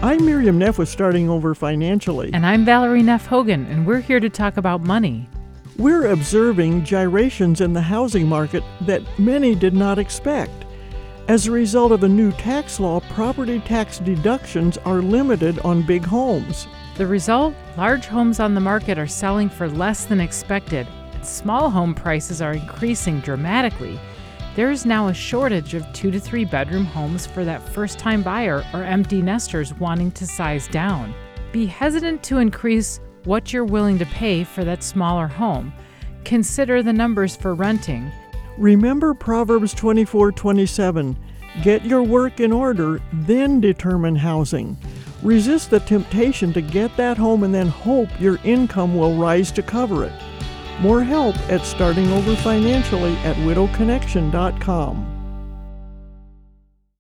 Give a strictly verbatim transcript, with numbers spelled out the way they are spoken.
I'm Miriam Neff with Starting Over Financially. And I'm Valerie Neff Hogan, and we're here to talk about money. We're observing gyrations in the housing market that many did not expect. As a result of a new tax law, property tax deductions are limited on big homes. The result? Large homes on the market are selling for less than expected. Small home prices are increasing dramatically. There is now a shortage of two to three bedroom homes for that first-time buyer or empty nesters wanting to size down. Be hesitant to increase what you're willing to pay for that smaller home. Consider the numbers for renting. Remember Proverbs twenty-four twenty-seven. Get your work in order, then determine housing. Resist the temptation to get that home and then hope your income will rise to cover it. More help at Starting Over Financially at widow connection dot com.